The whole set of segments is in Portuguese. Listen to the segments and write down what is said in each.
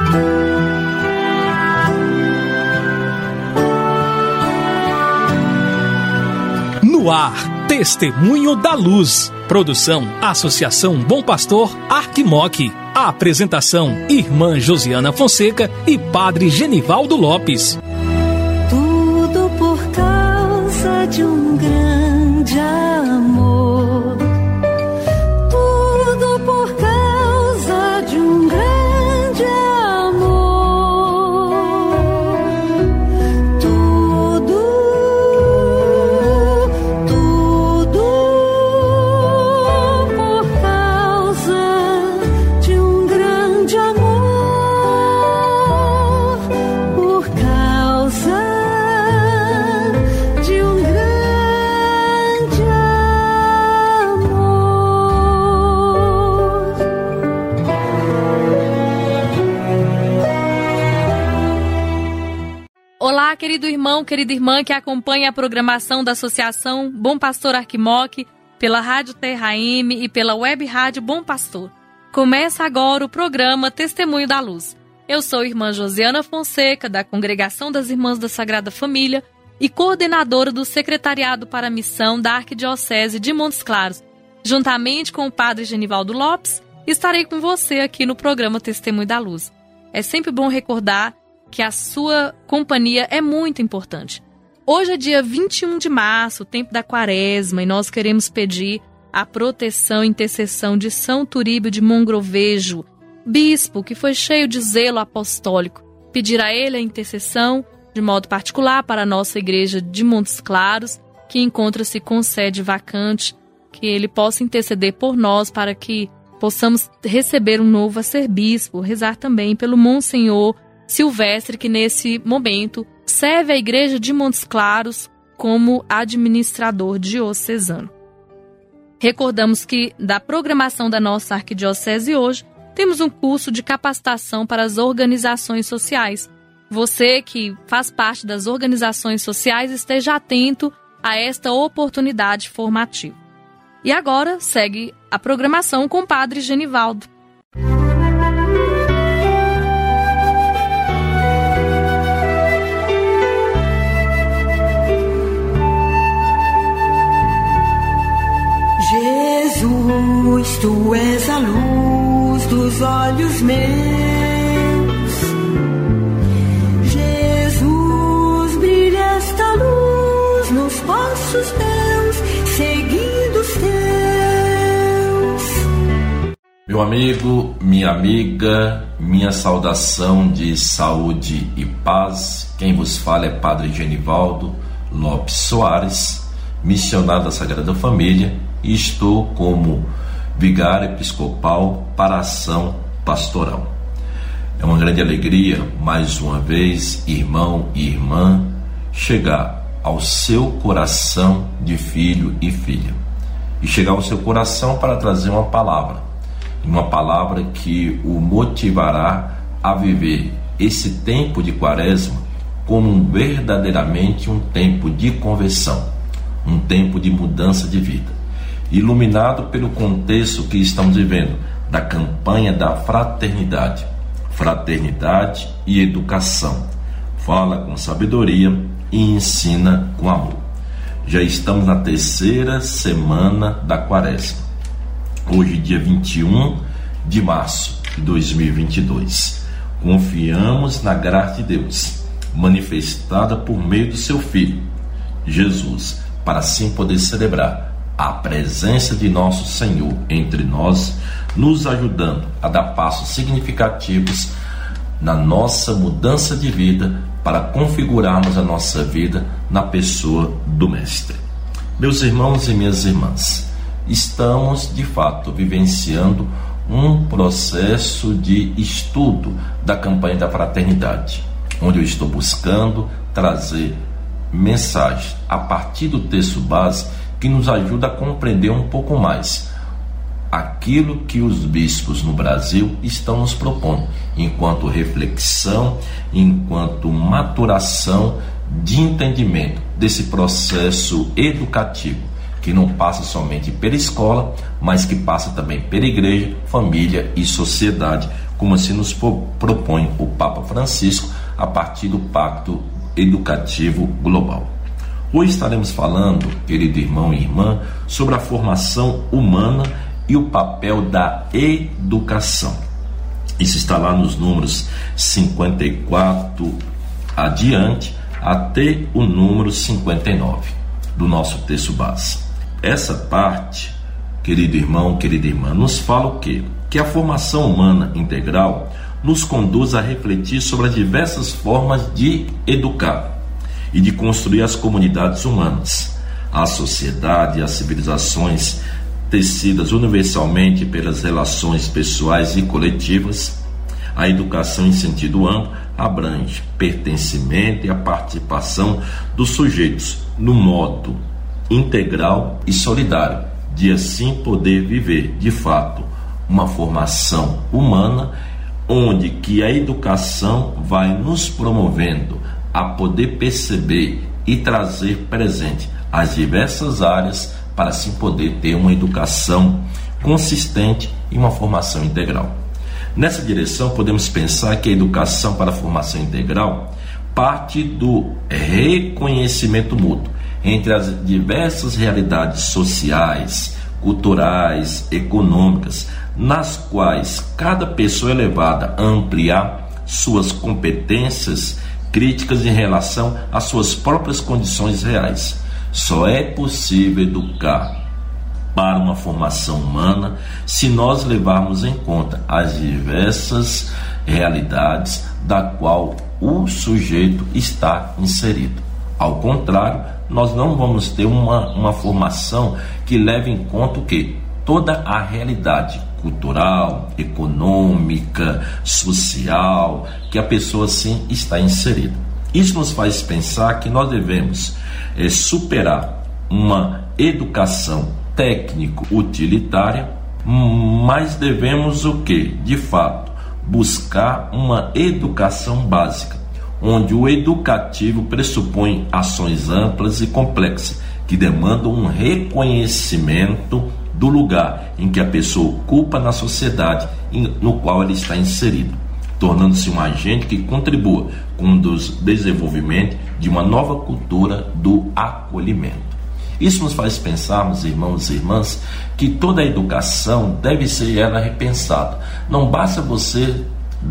No ar, Testemunho da Luz. Produção, Associação Bom Pastor Arquimoc. A apresentação, Irmã Josiana Fonseca e Padre Genivaldo Lopes. Tudo por causa de um grande amor. Tudo por causa de um grande amor. Tudo por causa de um grande amor. Por causa de um grande amor. Olá, querido irmão, querida irmã que acompanha a programação da Associação Bom Pastor Arquimoc pela Rádio Terra M e pela Web Rádio Bom Pastor. Começa agora o programa Testemunho da Luz. Eu sou irmã Josiana Fonseca, da Congregação das Irmãs da Sagrada Família e coordenadora do Secretariado para a Missão da Arquidiocese de Montes Claros. Juntamente com o Padre Genivaldo Lopes, estarei com você aqui no programa Testemunho da Luz. É sempre bom recordar que a sua companhia é muito importante. Hoje é dia 21 de março, tempo da quaresma, e nós queremos pedir a proteção e intercessão de São Turíbio de Mogrovejo, bispo que foi cheio de zelo apostólico. Pedir a ele a intercessão, de modo particular, para a nossa igreja de Montes Claros, que encontra-se com sede vacante, que ele possa interceder por nós para que possamos receber um novo arcebispo, rezar também pelo Monsenhor Silvestre, que nesse momento serve a igreja de Montes Claros como administrador diocesano. Recordamos que da programação da nossa arquidiocese hoje, temos um curso de capacitação para as organizações sociais. Você que faz parte das organizações sociais, esteja atento a esta oportunidade formativa. E agora segue a programação com o Padre Genivaldo. Jesus, tu és a luz dos olhos meus. Jesus, brilha esta luz nos passos meus, seguindo os teus. Meu amigo, minha amiga, minha saudação de saúde e paz. Quem vos fala é Padre Genivaldo Lopes Soares, missionário da Sagrada Família, e estou como vigário episcopal para a ação pastoral. É uma grande alegria, mais uma vez, irmão e irmã, chegar ao seu coração de filho e filha. E chegar ao seu coração para trazer uma palavra que o motivará a viver esse tempo de quaresma como verdadeiramente um tempo de conversão, um tempo de mudança de vida, iluminado pelo contexto que estamos vivendo, da campanha da fraternidade e educação. Fala com sabedoria e ensina com amor. Já estamos na terceira semana da quaresma. Hoje, dia 21 de março de 2022. Confiamos na graça de Deus, manifestada por meio do seu Filho, Jesus, para assim poder celebrar a presença de nosso Senhor entre nós, nos ajudando a dar passos significativos na nossa mudança de vida para configurarmos a nossa vida na pessoa do Mestre. Meus irmãos e minhas irmãs, estamos de fato vivenciando um processo de estudo da campanha da fraternidade, onde eu estou buscando trazer mensagens a partir do texto base que nos ajuda a compreender um pouco mais aquilo que os bispos no Brasil estão nos propondo, enquanto reflexão, enquanto maturação de entendimento desse processo educativo, que não passa somente pela escola, mas que passa também pela igreja, família e sociedade, como assim nos propõe o Papa Francisco a partir do Pacto Educativo Global. Hoje estaremos falando, querido irmão e irmã, sobre a formação humana e o papel da educação. Isso está lá nos números 54 adiante até o número 59 do nosso texto base. Essa parte, querido irmão, querida irmã, nos fala o quê? Que a formação humana integral nos conduz a refletir sobre as diversas formas de educar e de construir as comunidades humanas, a sociedade e as civilizações tecidas universalmente pelas relações pessoais e coletivas. A educação em sentido amplo abrange pertencimento e a participação dos sujeitos no modo integral e solidário de assim poder viver de fato uma formação humana, onde que a educação vai nos promovendo a poder perceber e trazer presente as diversas áreas para assim poder ter uma educação consistente e uma formação integral. Nessa direção, podemos pensar que a educação para a formação integral parte do reconhecimento mútuo entre as diversas realidades sociais, culturais, econômicas, nas quais cada pessoa é levada a ampliar suas competências críticas em relação às suas próprias condições reais. Só é possível educar para uma formação humana se nós levarmos em conta as diversas realidades da qual o sujeito está inserido. Ao contrário, nós não vamos ter uma formação que leve em conta o quê? Toda a realidade cultural, econômica, social, que a pessoa sim está inserida. Isso nos faz pensar que nós devemos superar uma educação técnico-utilitária, mas devemos o quê? De fato, buscar uma educação básica, onde o educativo pressupõe ações amplas e complexas, que demandam um reconhecimento do lugar em que a pessoa ocupa na sociedade no qual ela está inserido, tornando-se um agente que contribua com o desenvolvimento de uma nova cultura do acolhimento. Isso nos faz pensarmos, irmãos e irmãs, que toda a educação deve ser ela repensada. Não basta você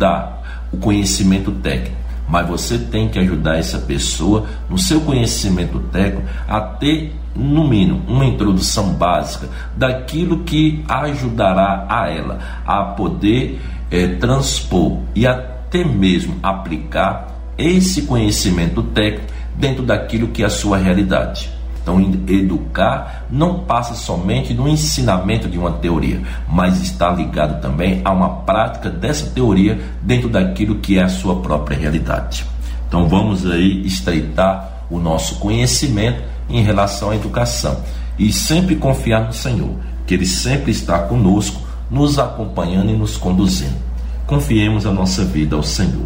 dar o conhecimento técnico, mas você tem que ajudar essa pessoa no seu conhecimento técnico a ter, no mínimo, uma introdução básica daquilo que ajudará a ela a poder transpor e até mesmo aplicar esse conhecimento técnico dentro daquilo que é a sua realidade. Então, educar não passa somente no ensinamento de uma teoria, mas está ligado também a uma prática dessa teoria dentro daquilo que é a sua própria realidade. Então, vamos aí estreitar o nosso conhecimento em relação à educação e sempre confiar no Senhor, que Ele sempre está conosco, nos acompanhando e nos conduzindo. Confiemos a nossa vida ao Senhor.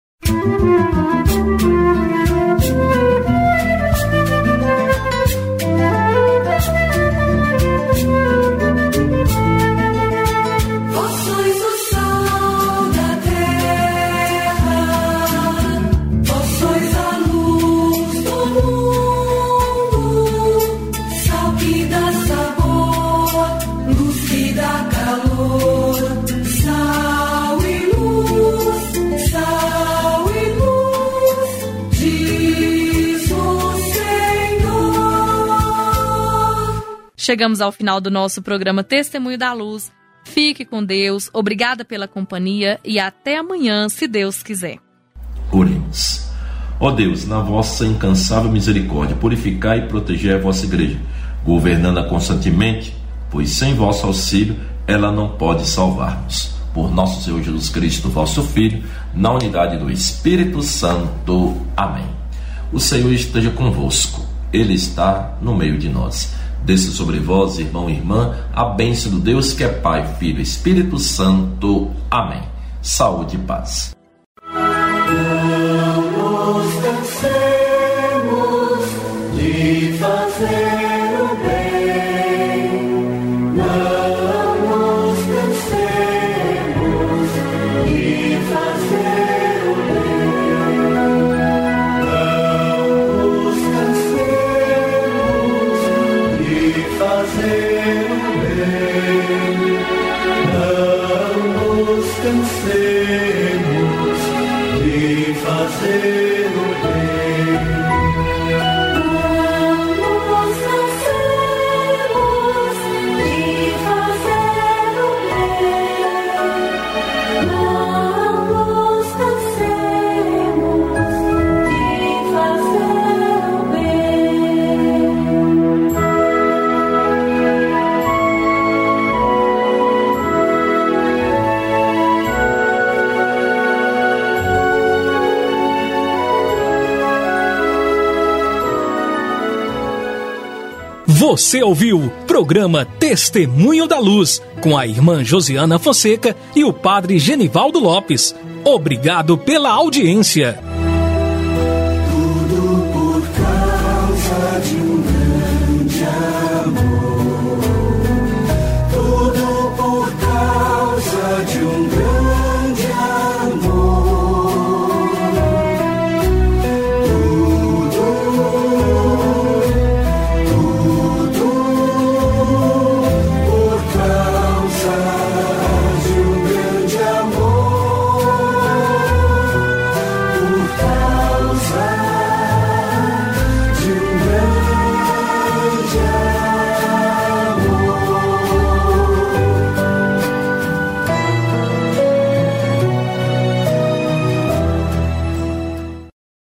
Chegamos ao final do nosso programa Testemunho da Luz. Fique com Deus, obrigada pela companhia e até amanhã, se Deus quiser. Oremos. Ó Deus, na vossa incansável misericórdia, purificai e protegei a vossa igreja, governando-a constantemente, pois sem vosso auxílio ela não pode salvar-nos. Por nosso Senhor Jesus Cristo, vosso Filho, na unidade do Espírito Santo. Amém. O Senhor esteja convosco, Ele está no meio de nós. Desça sobre vós, irmão e irmã, a bênção do Deus que é Pai, Filho e Espírito Santo. Amém. Saúde e paz. Não nos cansemos de fazer o bem, não nos cansemos cansemos de fazer o bem. Não nos cansemos de fazer o bem. Não nos cansemos de fazer o bem. Você ouviu programa Testemunho da Luz, com a irmã Josiana Fonseca e o padre Genivaldo Lopes. Obrigado pela audiência.